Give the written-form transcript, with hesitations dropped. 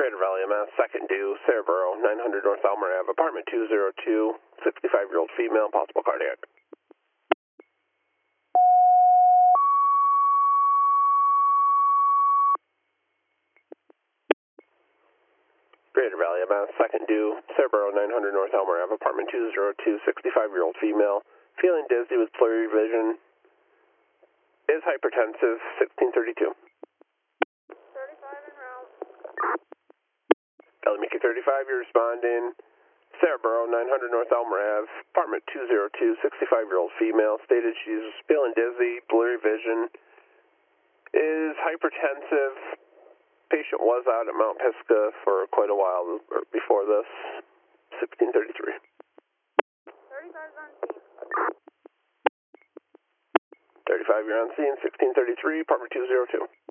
Greater Valley, MS, second due, Sarahboro, 900 North Elmer Ave, apartment 202, 65-year-old female, possible cardiac. Greater Valley, MS, second due, Sarahboro, 900 North Elmer Ave, apartment 202, 65-year-old female, feeling dizzy with blurry vision, is hypertensive, 1632. 35 en route. Mickey 35, you're responding. Sarahboro, 900 North Elmer Ave, apartment 202, 65-year-old female, stated she's feeling dizzy, blurry vision, is hypertensive. Patient was out at Mount Pisgah for quite a while before this, 1633. 35 on scene. 35, you're on scene, 1633, apartment 202.